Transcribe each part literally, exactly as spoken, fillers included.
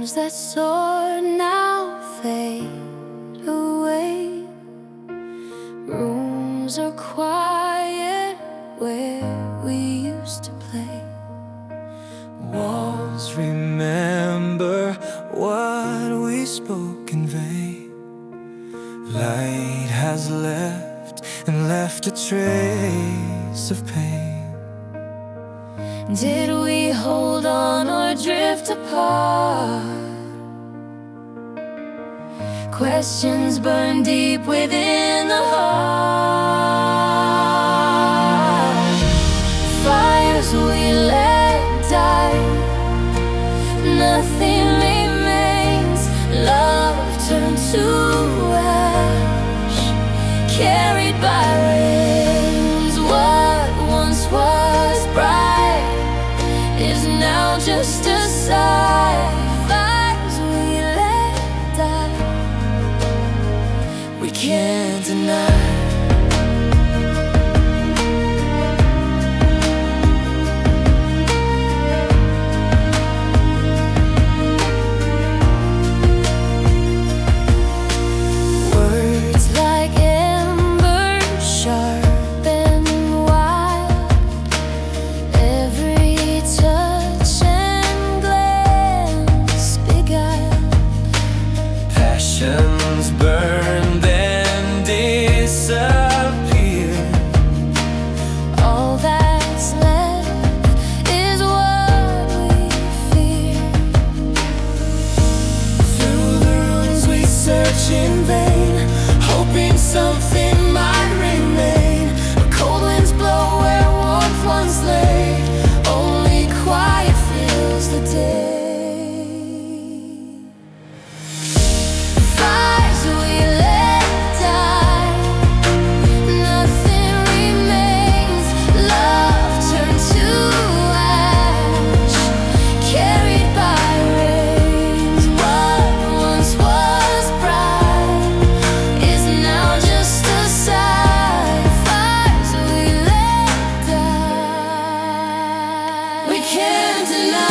Fires that soar now fade away. Rooms are quiet where we used to play. Walls remember what we spoke in vain. Light has left and left a trace of pain. Did we hold on or drift apart? Questions burn deep within the heart. Fires we let die, nothing remains. Love turned to ash, carried by rains. What once was bright is now just a sigh. Fires we let die, we can't deny. Passions burn, then disappear. All that's left is what we fear. Through the ruins we search in vain, hoping something might remain. But cold winds blow where warmth once lay. Only quiet fills the day. Can't deny.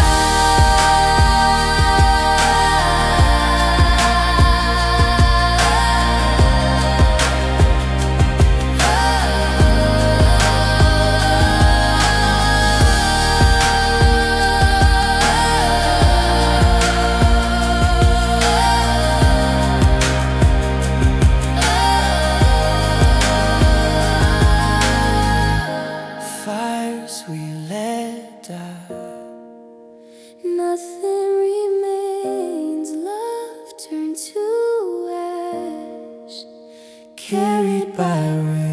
Fires we let die, nothing remains. Love turned to ash, carried by rain.